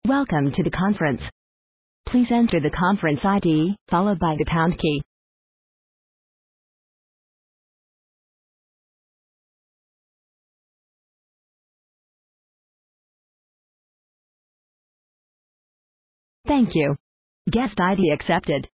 Welcome to the conference. Please enter the conference ID, followed by the pound key. Thank you. Guest ID accepted.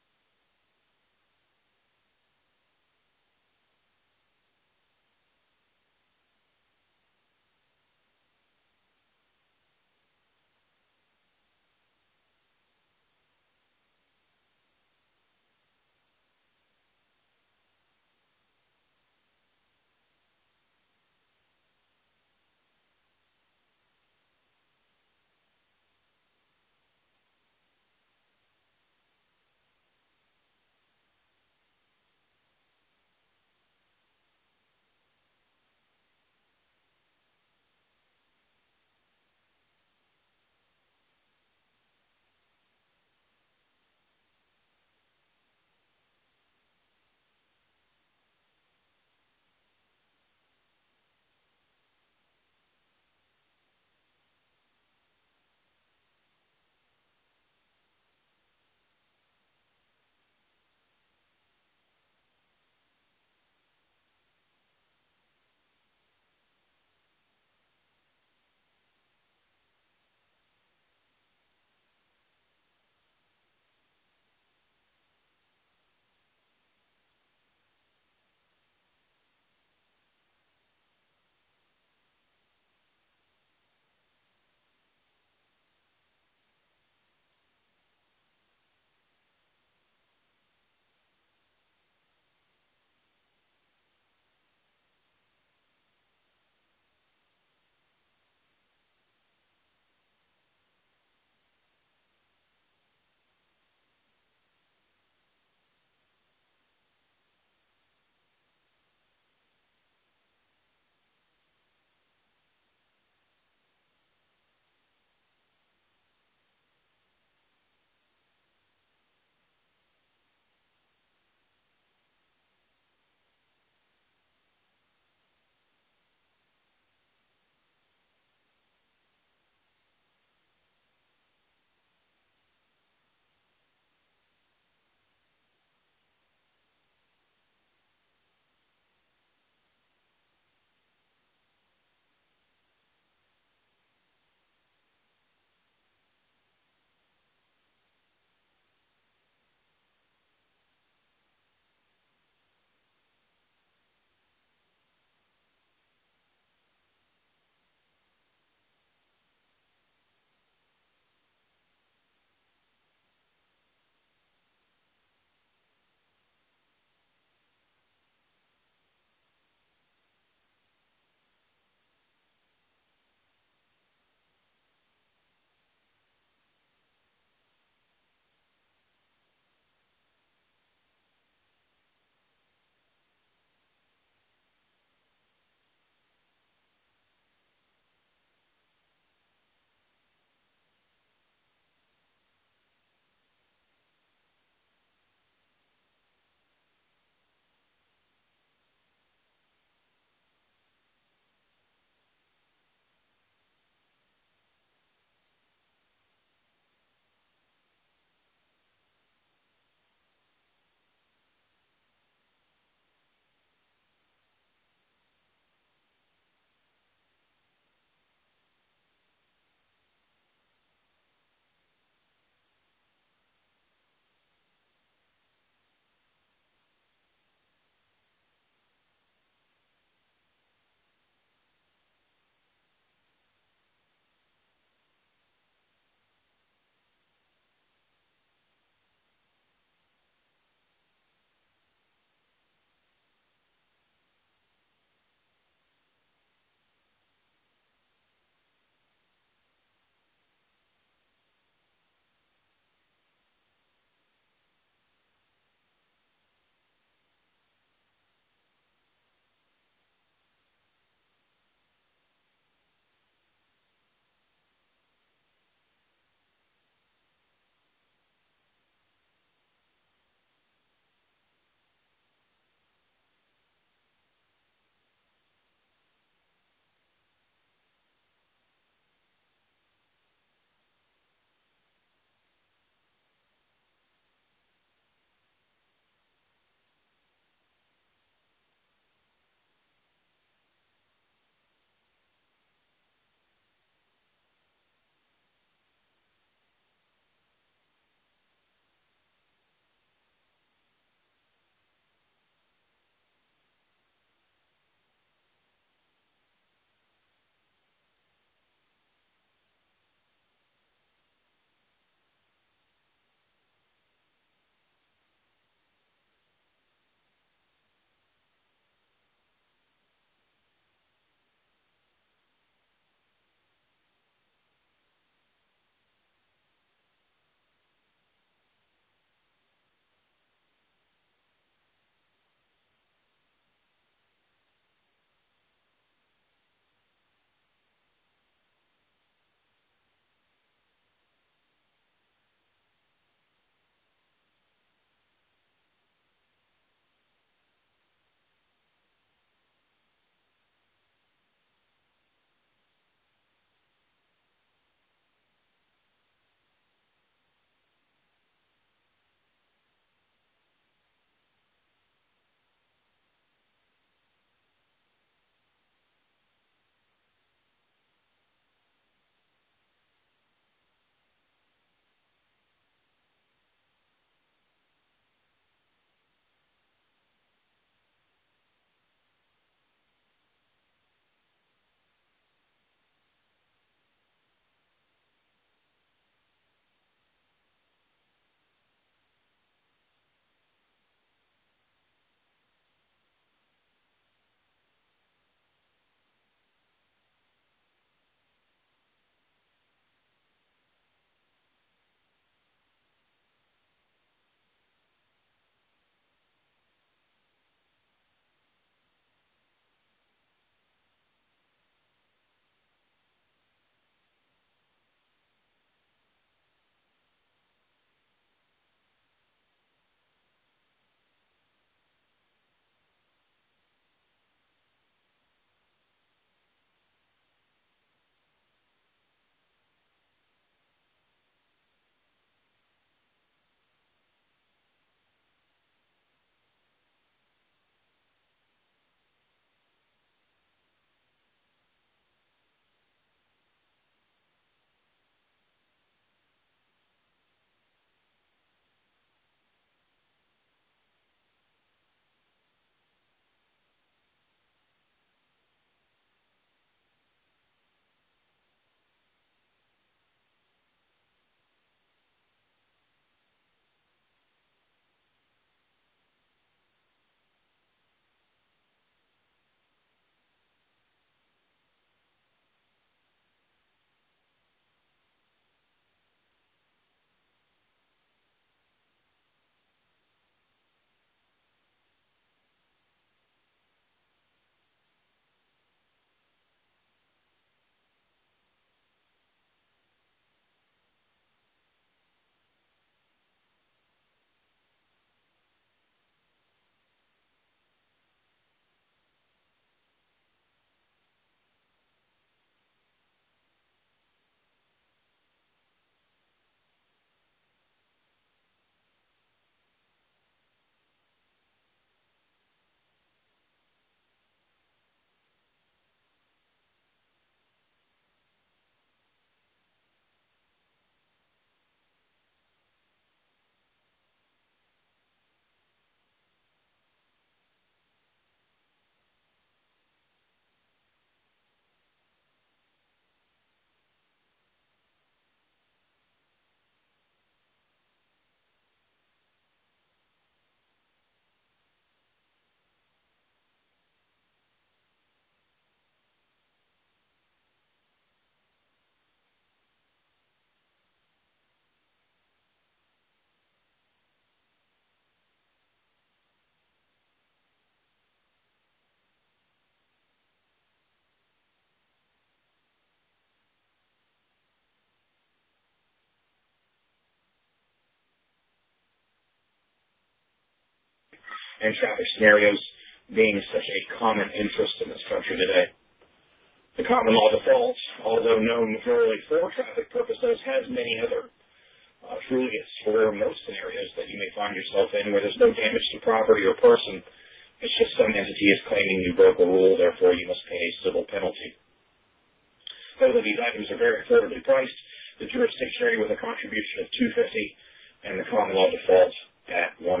and traffic scenarios being such a common interest in this country today. The common law default, although known purely for traffic purposes, has many other truly it's for most scenarios that you may find yourself in where there's no damage to property or person. It's just some entity is claiming you broke a rule, therefore you must pay a civil penalty. Both of these items are very affordably priced. The jurisdiction area with a contribution of $250 and the common law default at $150.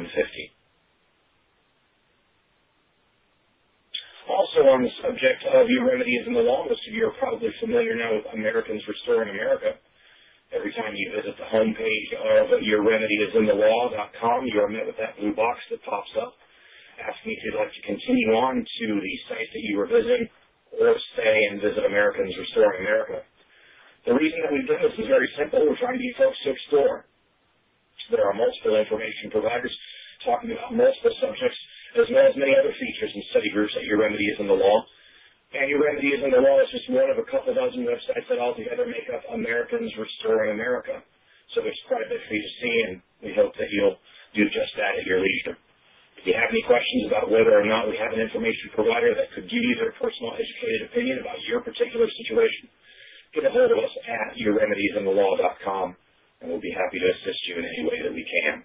Also on the subject of your remedies in the law, most of you are probably familiar now with Americans Restoring America. Every time you visit the homepage of yourremediesinthelaw.com, you are met with that blue box that pops up, asking if you'd like to continue on to the site that you were visiting or stay and visit Americans Restoring America. The reason that we've done this is very simple. We're trying to get folks to explore. There are multiple information providers talking about multiple subjects, as well as many other features and study groups at Your Remedy is in the Law. And Your Remedy is in the Law is just one of a couple dozen websites that altogether make up Americans Restoring America. So there's quite a bit for you to see, and we hope that you'll do just that at your leisure. If you have any questions about whether or not we have an information provider that could give you their personal educated opinion about your particular situation, get a hold of us at yourremediesinthelaw.com, and we'll be happy to assist you in any way that we can.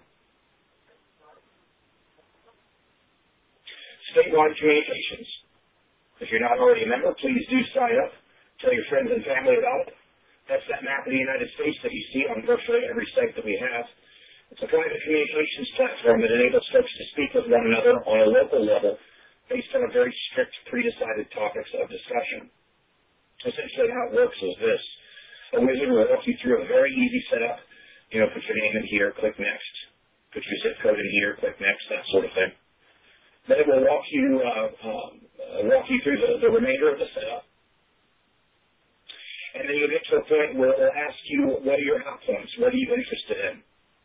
Statewide communications. If you're not already a member, please do sign up. Tell your friends and family about it. That's that map of the United States that you see on virtually every site that we have. It's a private communications platform that enables folks to speak with one another on a local level based on a very strict, pre-decided topics of discussion. Essentially how it works is this. A wizard will walk you through a very easy setup. Put your name in here, click next. Put your zip code in here, click next, that sort of thing. Then it will walk you through the remainder of the setup. And then you'll get to a point where it will ask you, what are your hot points? What are you interested in?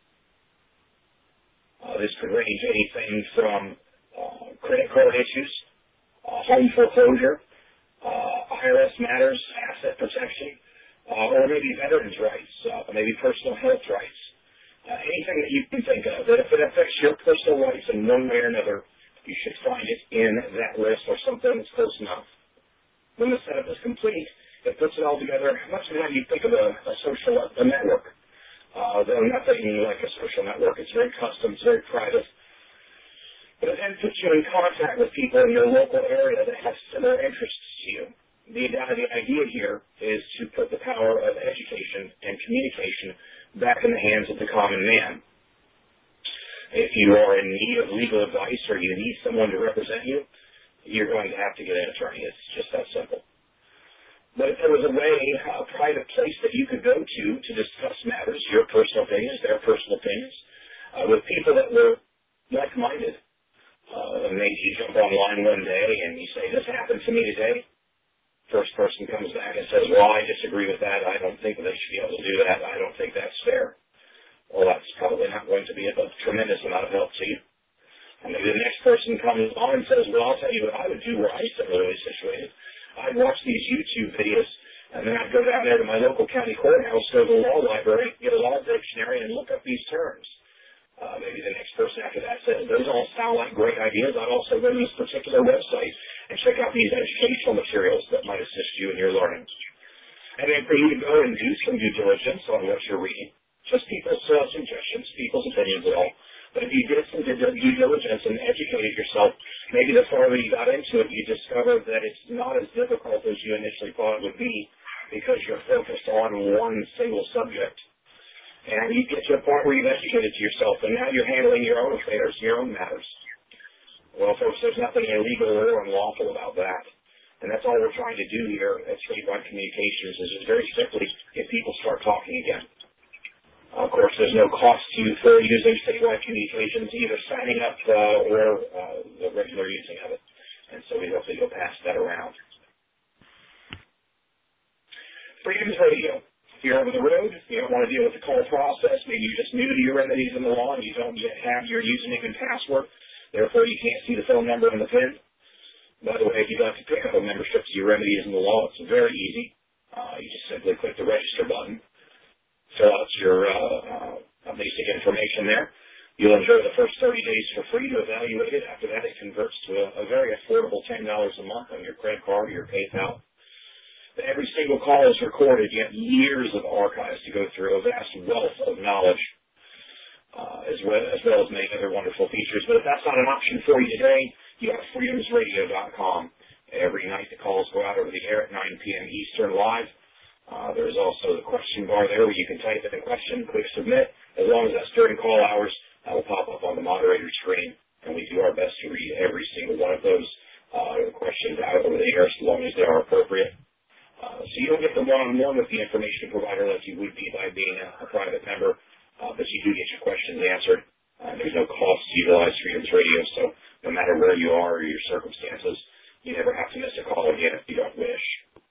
This could range anything from credit card issues, home foreclosure, IRS matters, asset protection, or maybe veterans' rights, maybe personal health rights. Anything that you can think of that if it affects your personal rights in one way or another, you should find it in that list or something that's close enough. When the setup is complete, it puts it all together much of how you think of a network. Though nothing like a social network. It's very custom, it's very private. But it then puts you in contact with people in your local area that have similar interests to you. The idea here is to put the power of education and communication back in the hands of the common man. If you are in need of legal advice or you need someone to represent you, you're going to have to get an attorney. It's just that simple. But if there was a way, a private place that you could go to discuss matters, your personal opinions, their personal opinions, with people that were like-minded, maybe you jump online one day and you say, this happened to me today. First person comes back and says, well, I disagree with that. I don't think they should be able to do that. I don't think that's fair. Well, that's probably not going to be a tremendous amount of help to you. And maybe the next person comes on and says, well, I'll tell you what I would do were I similarly situated. I'd watch these YouTube videos, and then I'd go down there to my local county courthouse, go to the law library, get a law dictionary, and look up these terms. Maybe the next person after that says, those all sound like great ideas. I'd also go to this particular website and check out these educational materials that might assist you in your learning. And then for you to go and do some due diligence on what you're reading. Just people's suggestions, people's opinions at all. But if you did some due diligence and educated yourself, maybe the farther you got into it, you discovered that it's not as difficult as you initially thought it would be because you're focused on one single subject. And you get to a point where you've educated yourself, and now you're handling your own affairs, your own matters. Well, folks, there's nothing illegal or unlawful about that. And that's all we're trying to do here at Statewide Communications is just very simply get people start talking again. Of course, there's no cost to you for using Statewide Communications, either signing up or the regular using of it. And so we hope that you'll pass that around. Freedoms Radio. If you're over the road, you don't want to deal with the call process, maybe you're just new to Your Remedies in the Law and you don't yet have your username and password, therefore you can't see the phone number and the PIN. By the way, if you'd like to pick up a membership to Your Remedies in the Law, it's very easy. You just simply click the register button, fill out your basic information there. You'll enjoy the first 30 days for free to evaluate it. After that, it converts to a very affordable $10 a month on your credit card or your PayPal. Every single call is recorded. You have years of archives to go through, a vast wealth of knowledge, as well as many other wonderful features. But if that's not an option for you today, you have freedomsradio.com. Every night the calls go out over the air at 9 p.m. Eastern live. There's also the question bar there where you can type in a question, click submit. As long as that's during call hours, that will pop up on the moderator screen, and we do our best to read every single one of those questions out over the air as long as they are appropriate. So you don't get the one-on-one with the information provider like you would be by being a private member, but you do get your questions answered. There's no cost to utilize Freedom's Radio, so no matter where you are or your circumstances, you never have to miss a call again if you don't wish.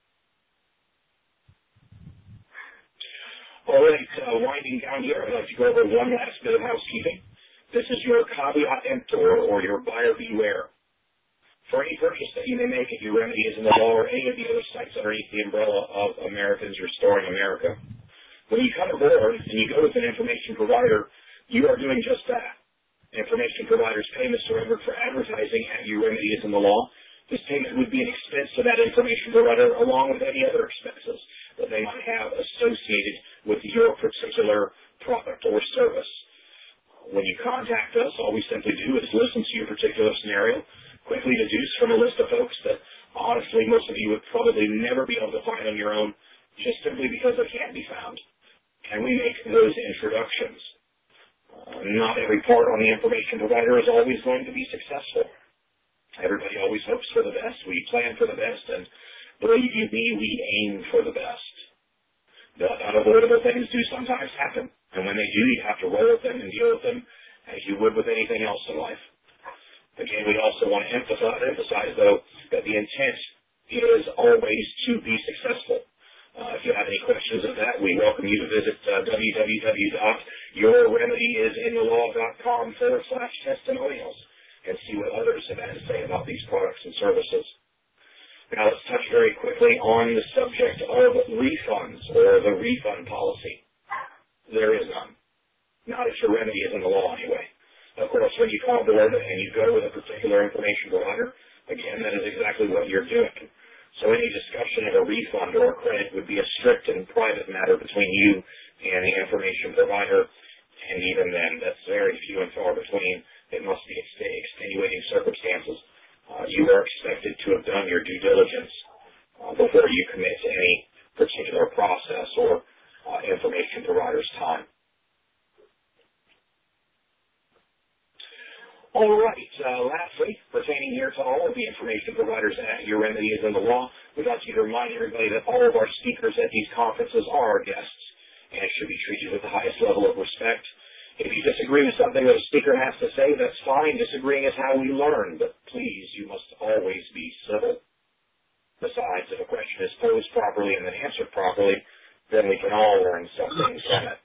All right, winding down here, I'd like to go over one last bit of housekeeping. This is your caveat emptor, or your buyer beware. For any purchase that you may make at Your Remedy Is in the Law or any of the other sites underneath the umbrella of Americans Restoring America, when you come aboard and you go with an information provider, you are doing just that. Information providers' payments are rendered for advertising at Your Remedy Is in the Law. This payment would be an expense to that information provider along with any other expenses that they might have associated with your particular product or service. When you contact us, all we simply do is listen to your particular scenario, quickly deduce from a list of folks that honestly most of you would probably never be able to find on your own just simply because they can't be found. And we make those introductions. Not every part on the information provider is always going to be successful. Everybody always hopes for the best. We plan for the best, and believe you me, we aim for the best. The unavoidable things do sometimes happen, and when they do, you have to roll with them and deal with them as you would with anything else in life. Again, we also want to emphasize, though, that the intent is always to be successful. If you have any questions of that, we welcome you to visit www.yourremedyisinthelawcom/testimonials and see what others have had to say about these products and services. Now let's touch very quickly on the subject of refunds, or the refund policy. There is none. Not if Your Remedy Is in the Law, anyway. Of course, when you come aboard and you go with a particular information provider, again, that is exactly what you're doing. So any discussion of a refund or a credit would be a strict and private matter between you and the information provider, and even then, that's very few and far between. It must be extenuating circumstances. You are expected to have done your due diligence before you commit to any particular process or information provider's time. All right. Lastly, pertaining here to all of the information providers at Your Remedy Is in the Law, we'd like you to remind everybody that all of our speakers at these conferences are our guests and should be treated with the highest level of respect. If you disagree with something that a speaker has to say, that's fine. Disagreeing is how we learn, but please, you must always be civil. Besides, if a question is posed properly and then answered properly, then we can all learn something from it.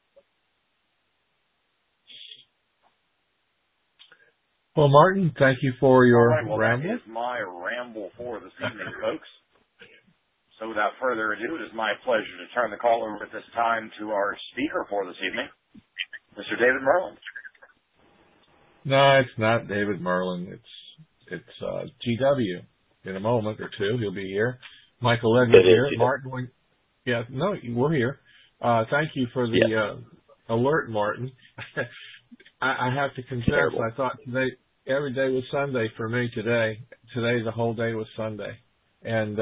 Well, Martin, thank you for your ramble. That is my ramble for this evening, folks. So without further ado, it is my pleasure to turn the call over at this time to our speaker for this evening, Mr. David Merlin. No, it's not David Merlin. It's GW. In a moment or two, he'll be here. Michael Edwards here. Martin, we're here. Thank you for the alert, Martin. I have to confess, I thought every day was Sunday for me today. Today, the whole day was Sunday. And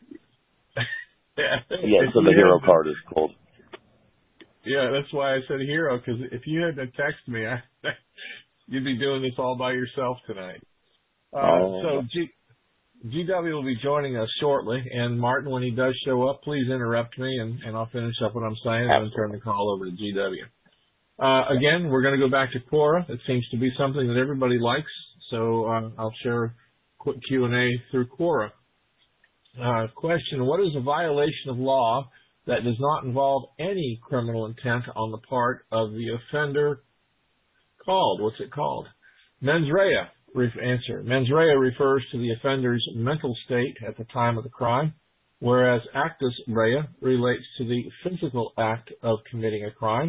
so the hero card is cold. Yeah, that's why I said hero, because if you had to text me, you'd be doing this all by yourself tonight. So GW will be joining us shortly, and Martin, when he does show up, please interrupt me, and I'll finish up what I'm saying and then turn the call over to GW. Again, we're going to go back to Quora. It seems to be something that everybody likes, so I'll share a quick Q&A through Quora. Question, what is a violation of law that does not involve any criminal intent on the part of the offender called? What's it called? Mens rea. Answer. Mens rea refers to the offender's mental state at the time of the crime, whereas actus rea relates to the physical act of committing a crime.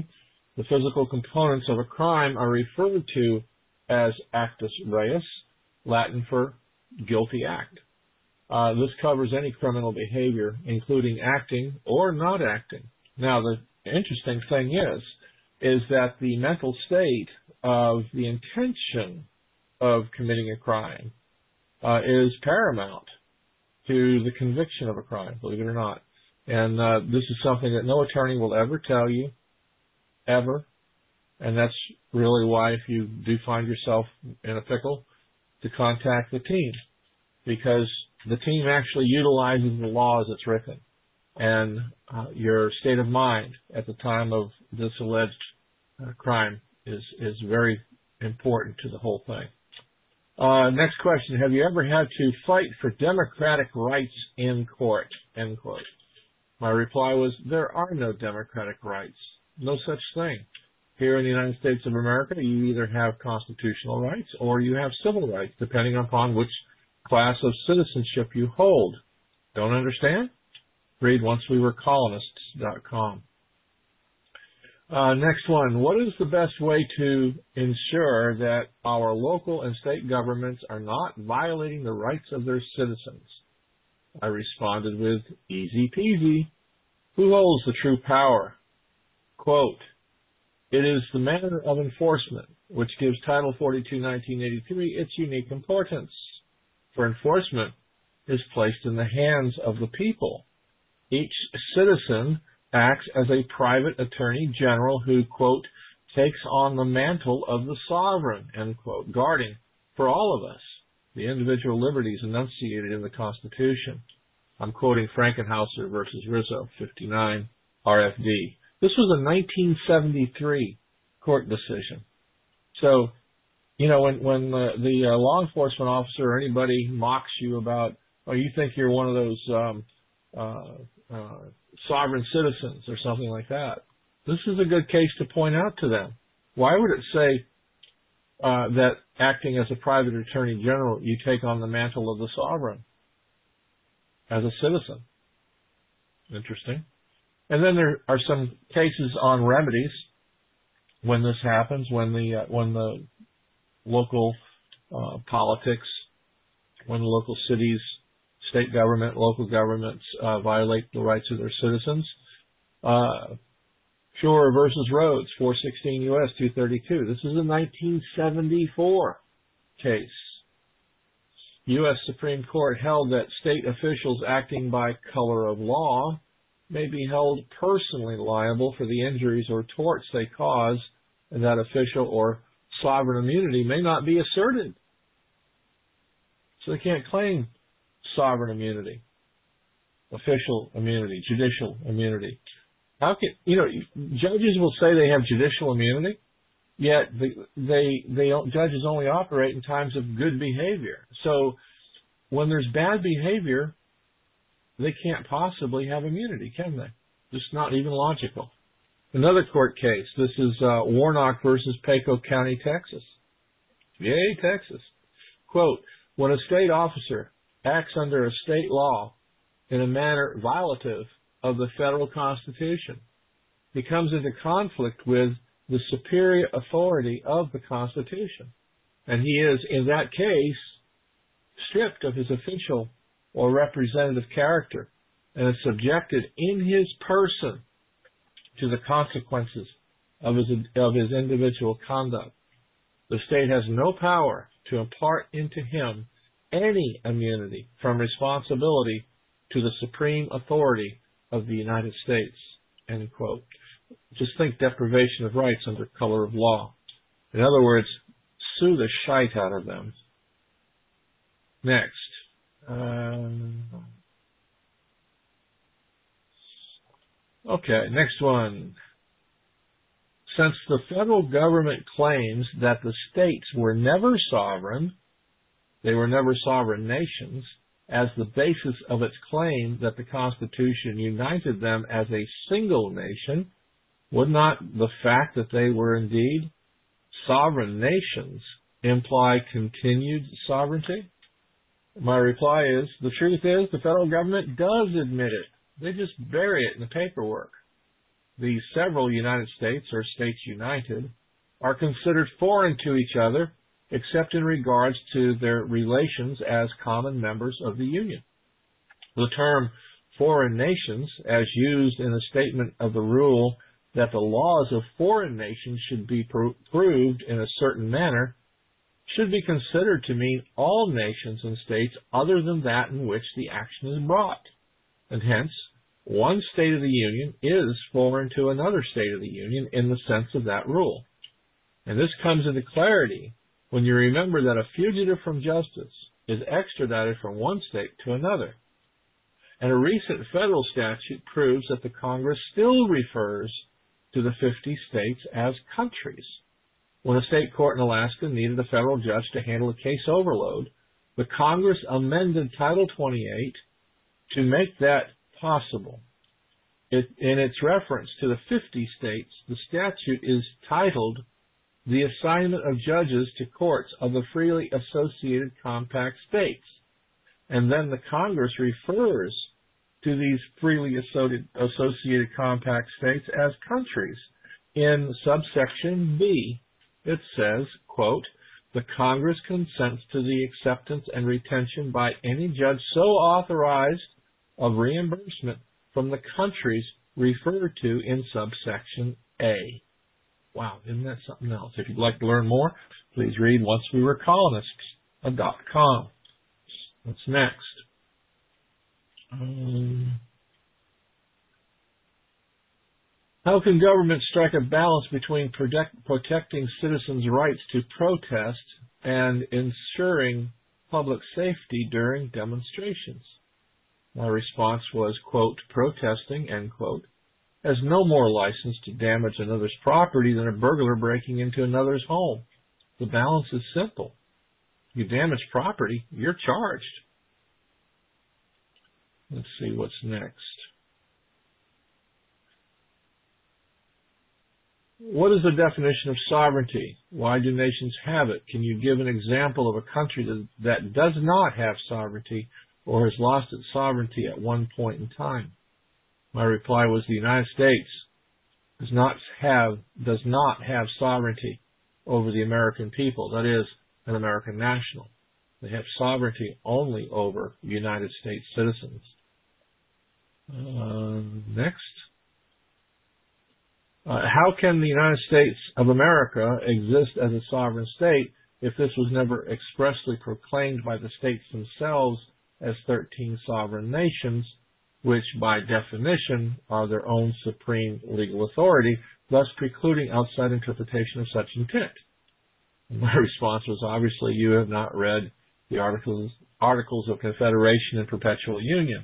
The physical components of a crime are referred to as actus reus, Latin for guilty act. This covers any criminal behavior, including acting or not acting. Now, the interesting thing is that the mental state of the intention of committing a crime is paramount to the conviction of a crime, believe it or not. And this is something that no attorney will ever tell you, ever. And that's really why, if you do find yourself in a pickle, to contact the team, because the team actually utilizes the law as it's written. And your state of mind at the time of this alleged crime is very important to the whole thing. Next question. Have you ever had to fight for democratic rights in court? End quote. My reply was, there are no democratic rights. No such thing. Here in the United States of America, you either have constitutional rights or you have civil rights, depending upon which class of citizenship you hold. Don't understand? Read oncewewerecolonists.com. Next one. What is the best way to ensure that our local and state governments are not violating the rights of their citizens? I responded with, easy peasy. Who holds the true power? Quote, it is the manner of enforcement, which gives Title 42, 1983 its unique importance. For enforcement is placed in the hands of the people. Each citizen acts as a private attorney general who, quote, takes on the mantle of the sovereign, end quote, guarding for all of us the individual liberties enunciated in the Constitution. I'm quoting Frankenhauser versus Rizzo, 59 RFD. This was a 1973 court decision. So, you know, when the law enforcement officer or anybody mocks you about, oh, you think you're one of those sovereign citizens or something like that, this is a good case to point out to them. Why would it say that acting as a private attorney general, you take on the mantle of the sovereign as a citizen? Interesting. And then there are some cases on remedies when this happens, when the local politics, when the local cities, state government, local governments violate the rights of their citizens. Shore versus Rhodes, 416 U.S. 232. This is a 1974 case. U.S. Supreme Court held that state officials acting by color of law may be held personally liable for the injuries or torts they cause, and that official or sovereign immunity may not be asserted. So they can't claim sovereign immunity, official immunity, judicial immunity. How can, judges will say they have judicial immunity, yet judges only operate in times of good behavior. So when there's bad behavior, they can't possibly have immunity, can they? Just not even logical. Another court case. This is Warnock versus Pecos County, Texas. Yay, Texas. Quote, when a state officer acts under a state law in a manner violative of the federal Constitution, he comes into conflict with the superior authority of the Constitution. And he is, in that case, stripped of his official or representative character and is subjected in his person to the consequences of his individual conduct. The state has no power to impart into him any immunity from responsibility to the supreme authority of the United States, end quote. Just think deprivation of rights under color of law. In other words, sue the shite out of them. Next. Okay, next one. Since the federal government claims that the states were never sovereign, they were never sovereign nations, as the basis of its claim that the Constitution united them as a single nation, would not the fact that they were indeed sovereign nations imply continued sovereignty? My reply is, the truth is the federal government does admit it. They just bury it in the paperwork. the several United States or States United are considered foreign to each other except in regards to their relations as common members of the Union. The term foreign nations, as used in the statement of the rule that the laws of foreign nations should be proved in a certain manner, should be considered to mean all nations and states other than that in which the action is brought. And hence, one state of the Union is foreign to another state of the Union in the sense of that rule. And this comes into clarity when you remember that a fugitive from justice is extradited from one state to another. And a recent federal statute proves that the Congress still refers to the 50 states as countries. When a state court in Alaska needed a federal judge to handle a case overload, the Congress amended Title 28 to make that possible. In its reference to the 50 states, the statute is titled The Assignment of Judges to Courts of the Freely Associated Compact States. And then the Congress refers to these freely associated compact states as countries. In subsection B, it says, quote, the Congress consents to the acceptance and retention by any judge so authorized of reimbursement from the countries referred to in subsection A. Wow, isn't that something else? If you'd like to learn more, please read OnceWeWereColonists.com. What's next? How can government strike a balance between protecting citizens' rights to protest and ensuring public safety during demonstrations? My response was, quote, protesting, end quote, has no more license to damage another's property than a burglar breaking into another's home. The balance is simple. You damage property, you're charged. Let's see what's next. What is the definition of sovereignty? Why do nations have it? Can you give an example of a country that does not have sovereignty or has lost its sovereignty at one point in time? My reply was the United States does not have sovereignty over the American people, that is, an American national. They have sovereignty only over United States citizens. Next. How can the United States of America exist as a sovereign state if this was never expressly proclaimed by the states themselves as 13 sovereign nations, which by definition are their own supreme legal authority, thus precluding outside interpretation of such intent? And my response was, obviously, you have not read the Articles of Confederation and Perpetual Union.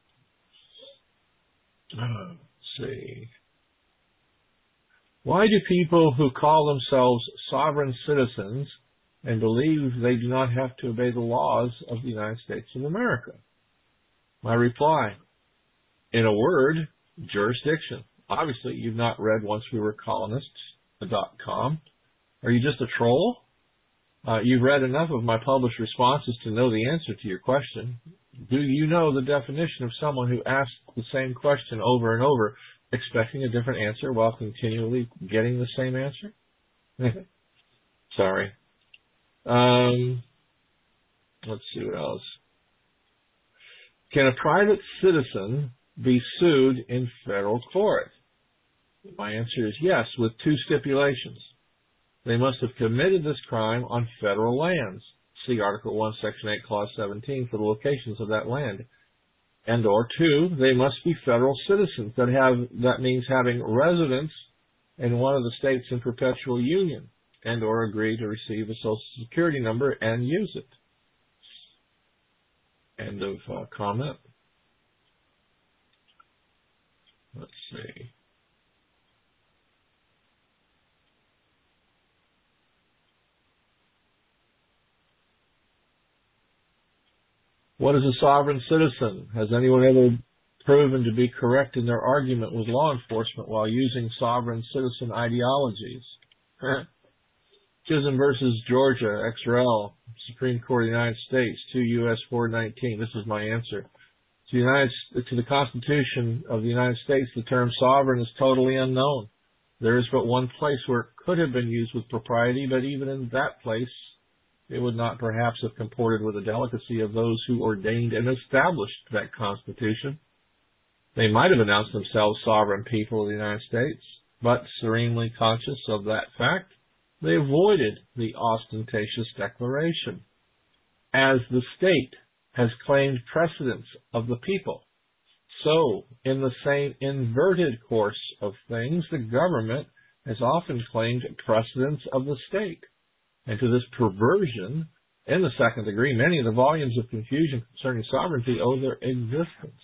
Let's see. Why do people who call themselves sovereign citizens and believe they do not have to obey the laws of the United States of America? My reply, in a word, jurisdiction. Obviously, you've not read OnceWeWereColonists.com. Are you just a troll? You've read enough of my published responses to know the answer to your question. Do you know the definition of someone who asks the same question over and over, expecting a different answer while continually getting the same answer? Sorry. Let's see what else. Can a private citizen be sued in federal court? My answer is yes, with two stipulations. They must have committed this crime on federal lands. See Article 1, Section 8, Clause 17 for the locations of that land. And or two, they must be federal citizens. That means having residence in one of the states in perpetual union and or agree to receive a Social Security number and use it. End of comment. Let's see. What is a sovereign citizen? Has anyone ever proven to be correct in their argument with law enforcement while using sovereign citizen ideologies? Chisholm versus Georgia, XRL, Supreme Court of the United States, 2 U.S. 419. This is my answer. To the Constitution of the United States, the term sovereign is totally unknown. There is but one place where it could have been used with propriety, but even in that place, it would not perhaps have comported with the delicacy of those who ordained and established that Constitution. They might have announced themselves sovereign people of the United States, but serenely conscious of that fact, they avoided the ostentatious declaration. As the state has claimed precedence of the people, so in the same inverted course of things, the government has often claimed precedence of the state. And to this perversion, in the second degree, many of the volumes of confusion concerning sovereignty owe their existence.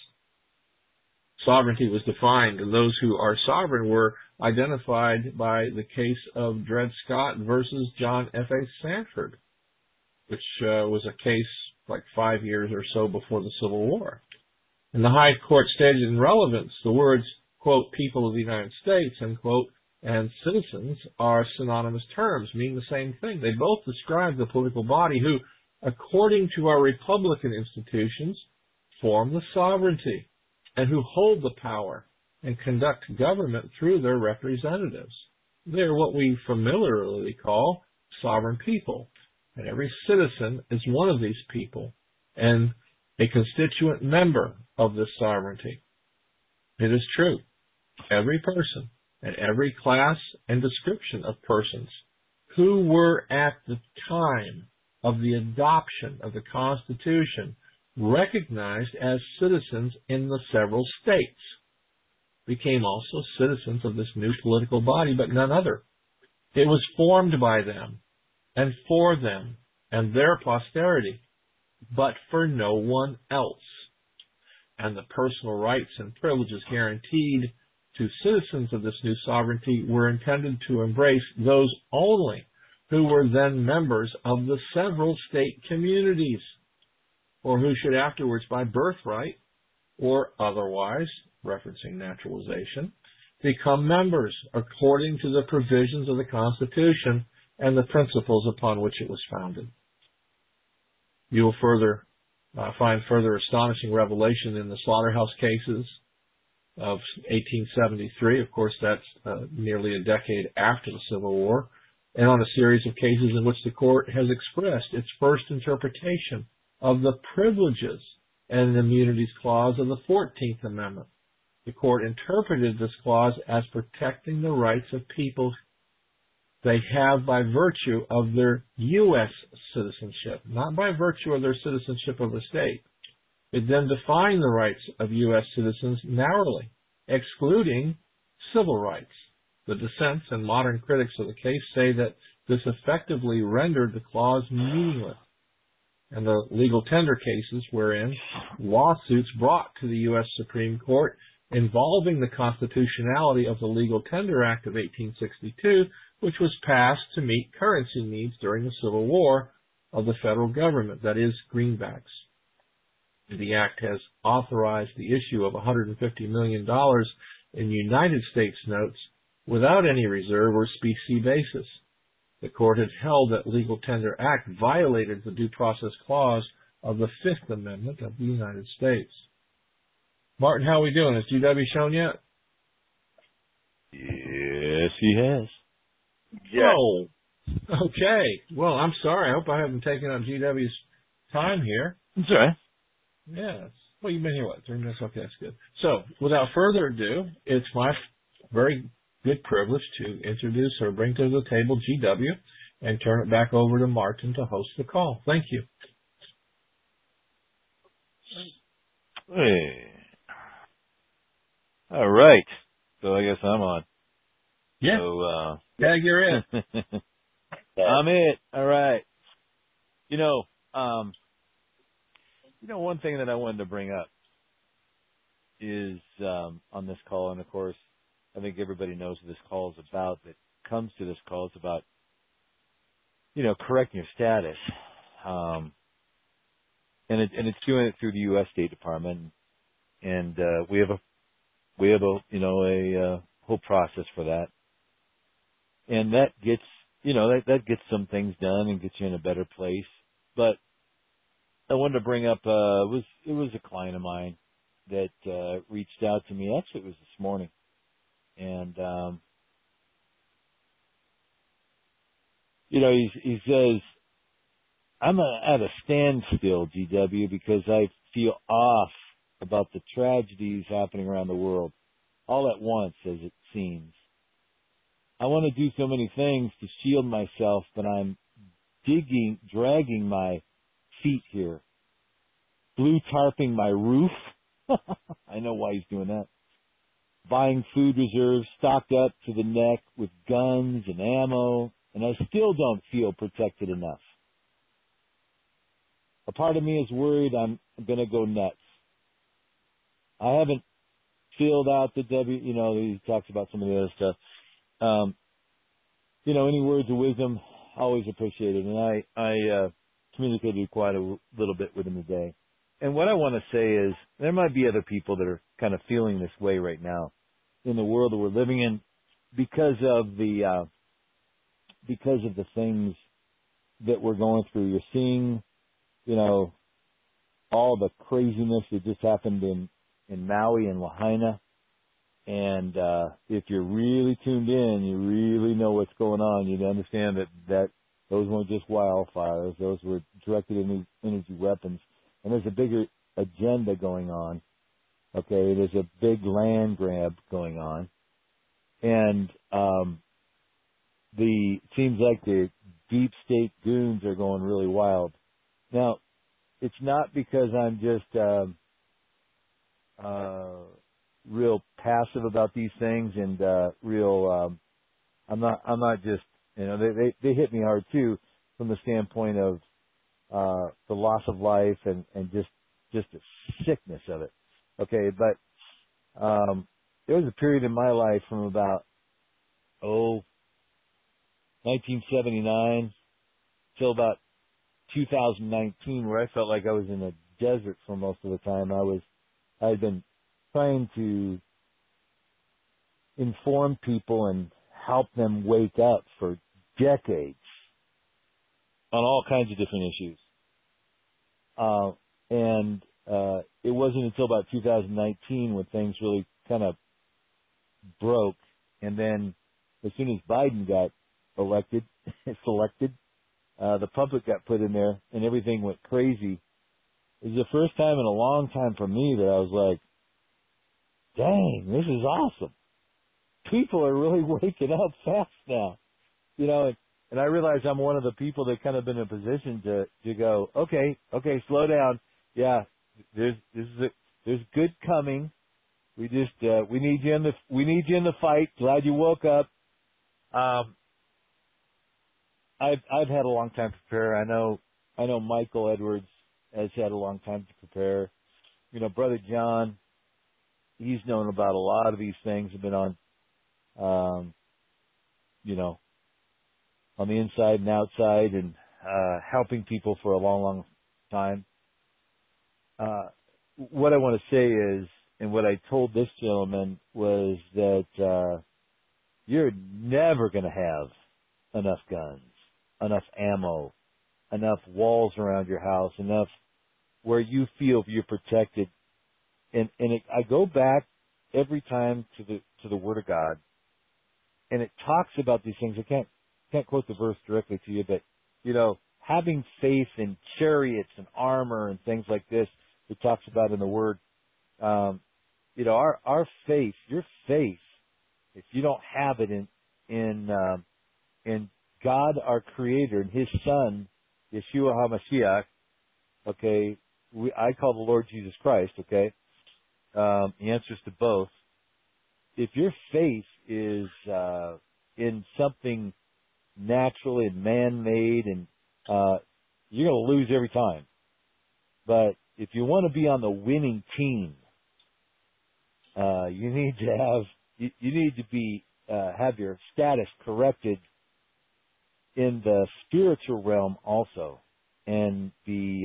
Sovereignty was defined, and those who are sovereign were identified by the case of Dred Scott versus John F.A. Sanford, which was a case like 5 years or so before the Civil War. And the High Court stated in relevance the words, quote, people of the United States, end quote, and citizens are synonymous terms, meaning the same thing. They both describe the political body who, according to our republican institutions, form the sovereignty and who hold the power and conduct government through their representatives. They are what we familiarly call sovereign people, and every citizen is one of these people and a constituent member of this sovereignty. It is true. Every person and every class and description of persons who were at the time of the adoption of the Constitution recognized as citizens in the several states became also citizens of this new political body, but none other. It was formed by them and for them and their posterity, but for no one else. And the personal rights and privileges guaranteed to citizens of this new sovereignty were intended to embrace those only who were then members of the several state communities, or who should afterwards by birthright or otherwise, referencing naturalization, become members according to the provisions of the Constitution and the principles upon which it was founded. You will find further astonishing revelation in the slaughterhouse cases of 1873. Of course, that's nearly a decade after the Civil War, and on a series of cases in which the court has expressed its first interpretation of the privileges and immunities clause of the 14th Amendment. The court interpreted this clause as protecting the rights of people they have by virtue of their U.S. citizenship, not by virtue of their citizenship of the state. It then defined the rights of U.S. citizens narrowly, excluding civil rights. The dissents and modern critics of the case say that this effectively rendered the clause meaningless. And the legal tender cases wherein lawsuits brought to the U.S. Supreme Court involving the constitutionality of the Legal Tender Act of 1862, which was passed to meet currency needs during the Civil War of the federal government, that is, greenbacks. The act has authorized the issue of $150 million in United States notes without any reserve or specie basis. The court had held that Legal Tender Act violated the Due Process Clause of the Fifth Amendment of the United States. Martin, how are we doing? Has GW shown yet? Yes, he has. Yeah. Oh, okay. Well, I'm sorry. I hope I haven't taken up GW's time here. That's all right. Yes. Well, you've been here, 3 minutes? Okay, that's good. So, without further ado, it's my very good privilege to introduce or bring to the table GW and turn it back over to Martin to host the call. Thank you. Hey. All right. So I guess I'm on. Yeah. So, yeah, you're in. I'm it. All right. One thing that I wanted to bring up is on this call, and of course, I think everybody knows what this call is about. That comes to this call is about, correcting your status, and it's doing it through the U.S. State Department, and we have a whole process for that, and that gets that gets some things done and gets you in a better place. But I wanted to bring up it was a client of mine, that reached out to me. Actually, it was this morning, and he says, "I'm at a standstill, GW, because I feel off about the tragedies happening around the world, all at once, as it seems. I want to do so many things to shield myself, but I'm dragging my feet here, blue tarping my roof." I know why he's doing that. "Buying food reserves, stocked up to the neck with guns and ammo, and I still don't feel protected enough. A part of me is worried I'm going to go nuts. I haven't filled out the he talks about some of the other stuff. Any words of wisdom, always appreciated. And I communicated quite a little bit with him today. And what I want to say is there might be other people that are kind of feeling this way right now in the world that we're living in because of the things that we're going through. You're seeing, all the craziness that just happened in Maui and Lahaina. And if you're really tuned in, you really know what's going on. You understand that those weren't just wildfires. Those were directed energy weapons. And there's a bigger agenda going on. Okay, there's a big land grab going on. And it seems like the deep state goons are going really wild. Now, it's not because I'm just real passive about these things and I'm not just they hit me hard too from the standpoint of the loss of life and just the sickness of it. Okay, but there was a period in my life from about 1979 till about 2019 where I felt like I was in a desert for most of the time. I had been trying to inform people and help them wake up for decades on all kinds of different issues. And it wasn't until about 2019 when things really kind of broke. And then as soon as Biden got selected, the public got put in there and everything went crazy. It was the first time in a long time for me that I was like, dang, this is awesome. People are really waking up fast now. And I realize I'm one of the people that kind of been in a position to go, okay, slow down. Yeah, there's good coming. We just we need you in the fight. Glad you woke up. I've had a long time to prepare. I know Michael Edwards has had a long time to prepare. Brother John, he's known about a lot of these things. Have been on, on the inside and outside and helping people for a long, long time. What I want to say is, and what I told this gentleman was that you're never going to have enough guns, enough ammo, enough walls around your house, enough where you feel you're protected. I go back every time to the Word of God, and it talks about these things. I can't quote the verse directly to you, but having faith in chariots and armor and things like this, it talks about in the Word. Our faith, your faith, if you don't have it in God, our Creator, and His Son, Yeshua HaMashiach, okay, I call the Lord Jesus Christ, okay. He answers to both. If your faith is in something natural and man-made, and you're going to lose every time. But if you want to be on the winning team, you need to have your status corrected in the spiritual realm also, and be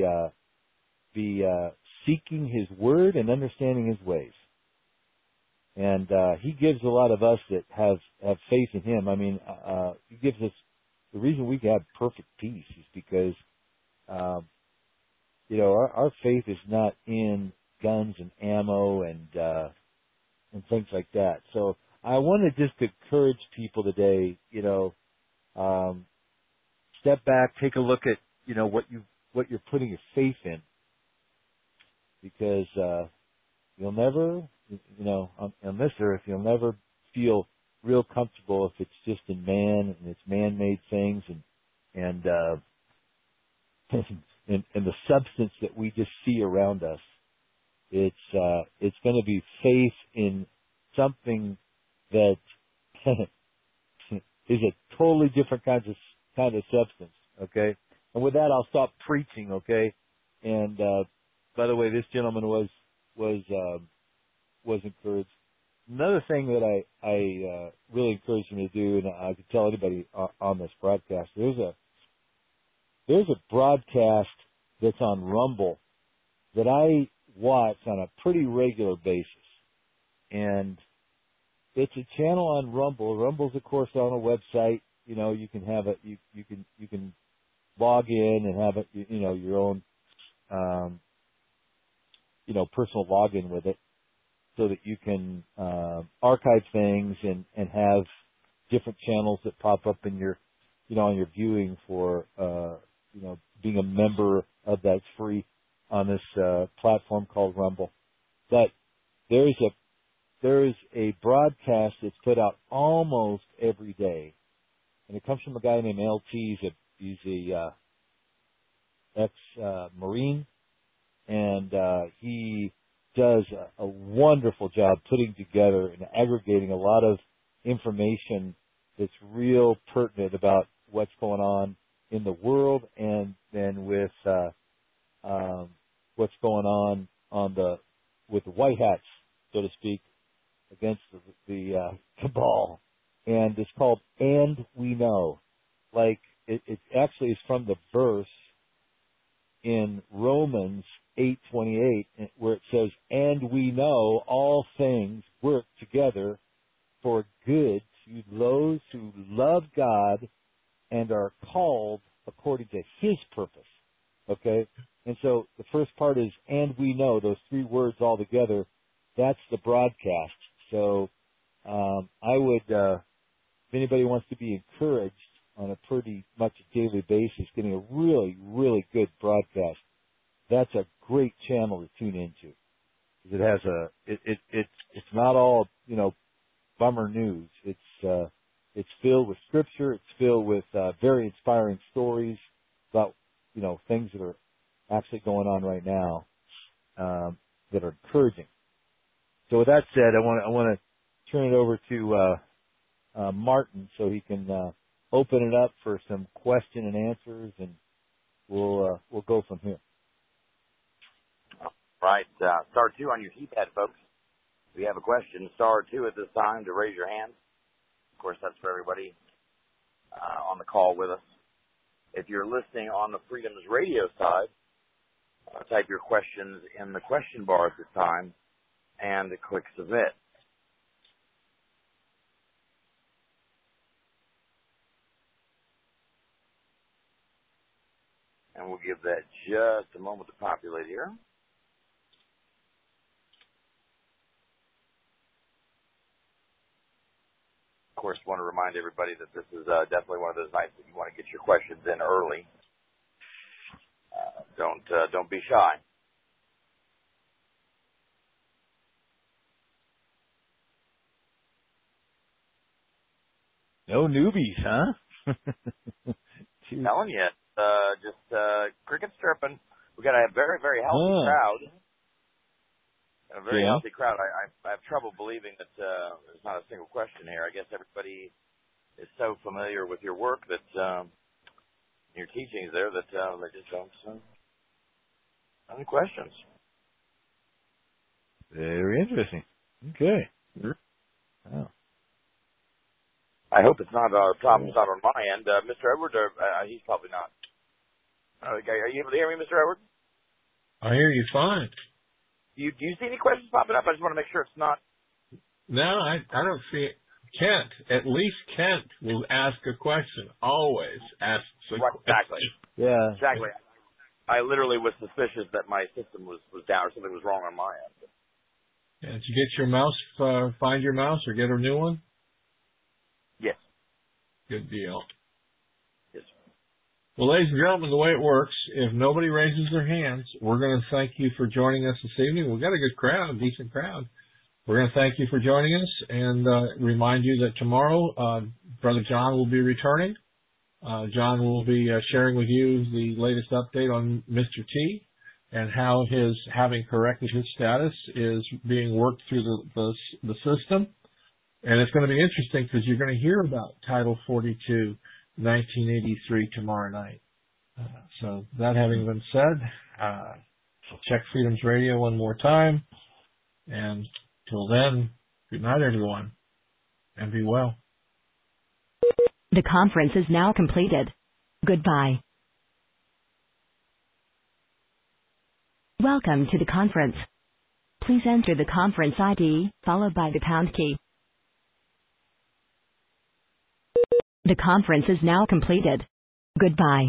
seeking His Word and understanding His ways. And He gives a lot of us that have faith in Him. I mean, He gives us the reason we have perfect peace is because our faith is not in guns and ammo and things like that. So I want to just encourage people today, step back, take a look at, what you're putting your faith in, because you'll never, on this earth, you'll never feel real comfortable if it's just in man and it's man-made things and the substance that we just see around us. It's going to be faith in something that is a totally different kind of substance. Okay, and with that, I'll stop preaching. Okay, and by the way, this gentleman was encouraged. Another thing that I really encourage him to do, and I could tell anybody on this broadcast, there's a broadcast that's on Rumble that I watch on a pretty regular basis, and it's a channel on Rumble. Rumble's, of course, on a website. You can have it. You can log in and have it. Your own personal login with it, so that you can archive things and have different channels that pop up in your on your viewing for being a member of that's free on this platform called Rumble. But there is a broadcast that's put out almost every day, and it comes from a guy named LT. He's a ex-Marine, and he does a wonderful job putting together and aggregating a lot of information that's real pertinent about what's going on in the world, and then with what's going on with the white hats, so to speak, against the cabal. And it's called "And We Know." Like it actually is from the verse in Romans 8:28, where it says, "And we know all things work together for good to those who love God and are called according to His purpose." Okay? And so the first part is, "And we know," those three words all together, that's the broadcast. So I would, if anybody wants to be encouraged on a pretty much daily basis, getting a really, really good broadcast, that's a great channel to tune into. It has it's not all, bummer news. It's filled with scripture. It's filled with very inspiring stories about, things that are actually going on right now that are encouraging. So with that said, I want to turn it over to Martin so he can open it up for some question and answers, and we'll go from here. Right. Star 2 on your keypad, folks. If you have a question, star 2 at this time to raise your hand. Of course, that's for everybody on the call with us. If you're listening on the Freedoms Radio side, type your questions in the question bar at this time and click submit. And we'll give that just a moment to populate here. Of course, I want to remind everybody that this is definitely one of those nights that you want to get your questions in early. Don't be shy. No newbies, huh? Telling you, just crickets chirping. We got a very, very healthy crowd. A very healthy crowd. I have trouble believing that there's not a single question here. I guess everybody is so familiar with your work that your teachings there that they just don't have any questions. Very interesting. Okay. Wow. I hope it's not problems not on my end. Mr. Edward, he's probably not. Are you able to hear me, Mr. Edward? I hear you fine. Do you see any questions popping up? I just want to make sure it's not. No, I don't see it. Kent, at least Kent will ask a question. Always asks a question. Exactly. Yeah. Exactly. I literally was suspicious that my system was down or something was wrong on my end. Yeah, did you get your mouse, find your mouse or get a new one? Yes. Good deal. Yes. Well, ladies and gentlemen, the way it works, if nobody raises their hands, we're going to thank you for joining us this evening. We've got a good crowd, decent crowd. We're going to thank you for joining us and remind you that tomorrow, Brother John will be returning. John will be sharing with you the latest update on Mr. T and how his having corrected his status is being worked through the system. And it's going to be interesting because you're going to hear about Title 42, 1983 tomorrow night. So that having been said, check Freedom's Radio one more time. And till then, good night, everyone, and be well. The conference is now completed. Goodbye. Welcome to the conference. Please enter the conference ID, followed by the pound key. The conference is now completed. Goodbye.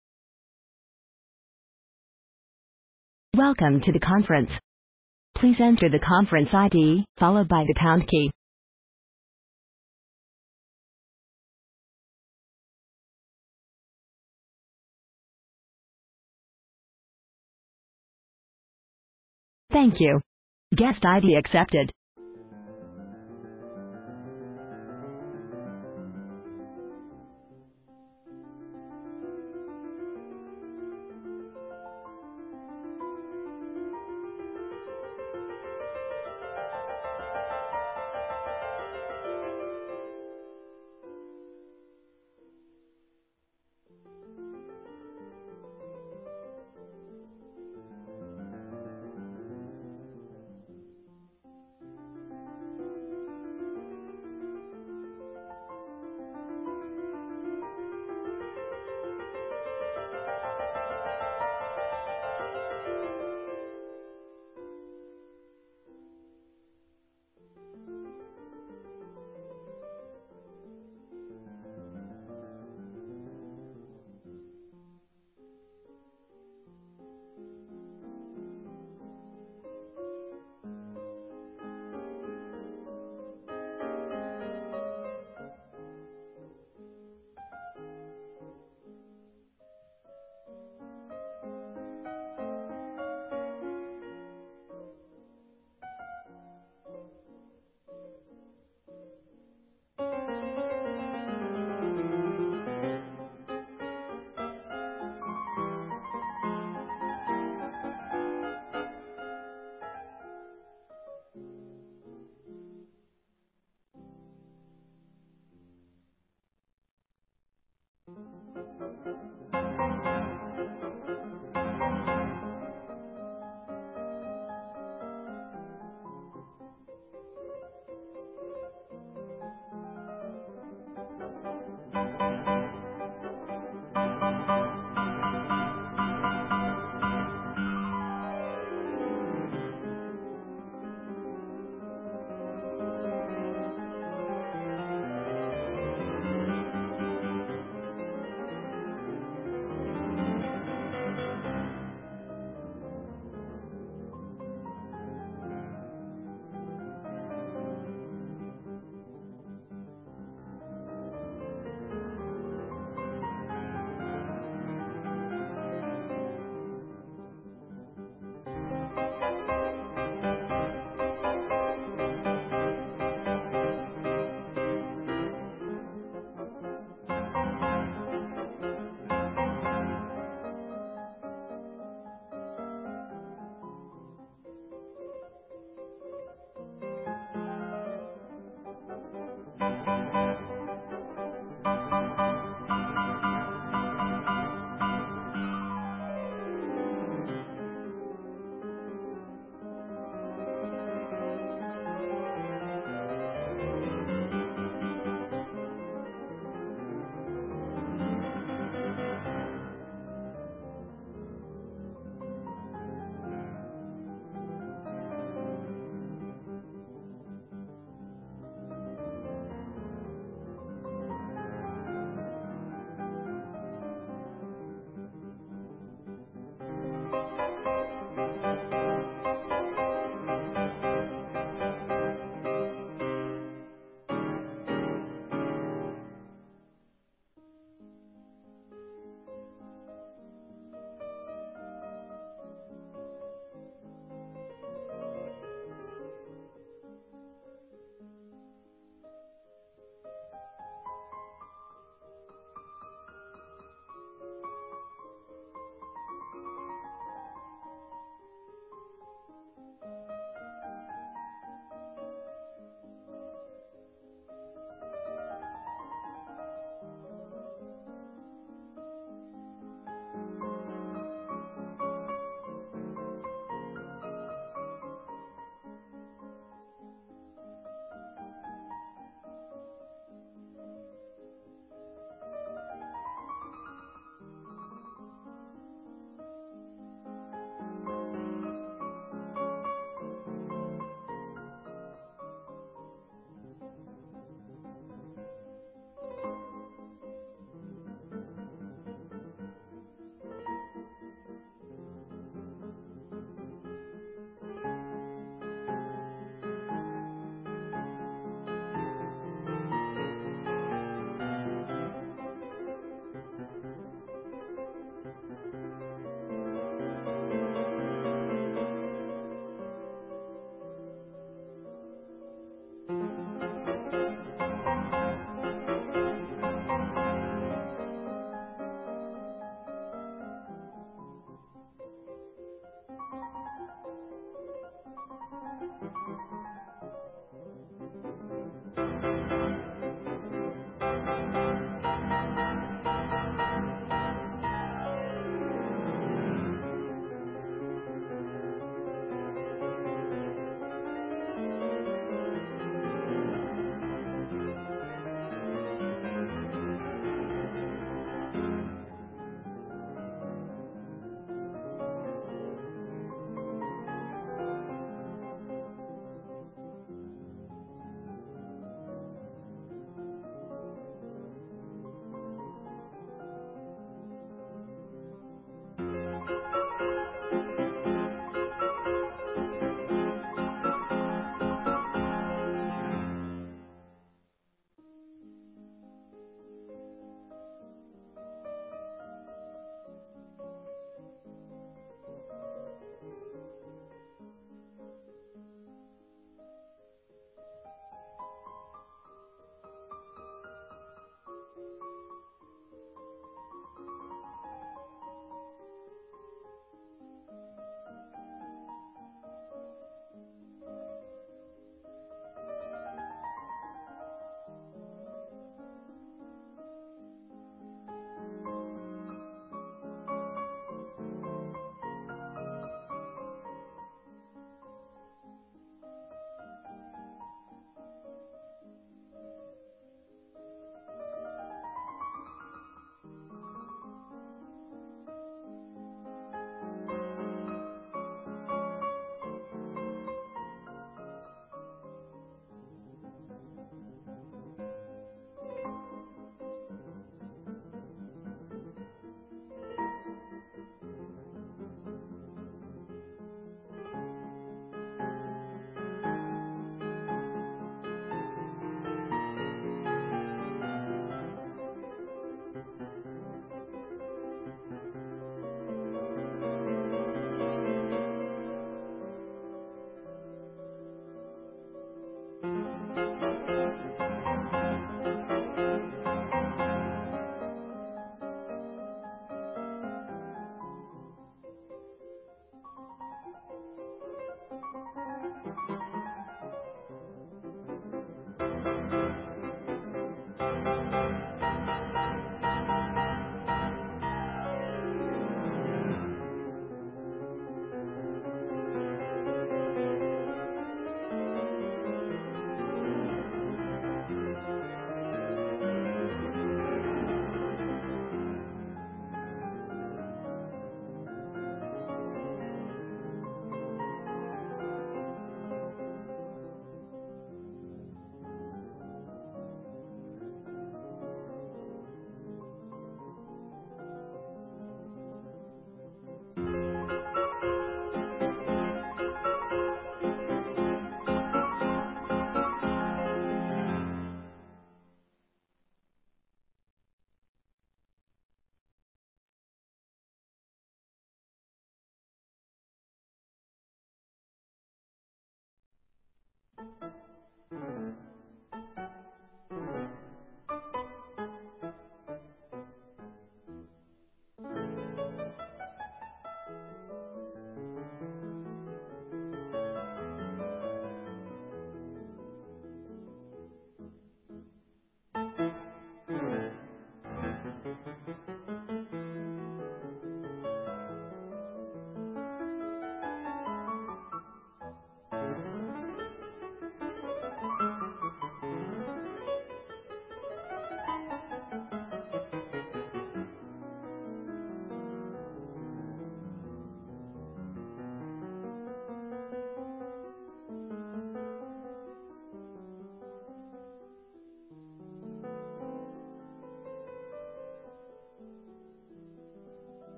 Welcome to the conference. Please enter the conference ID, followed by the pound key. Thank you. Guest ID accepted.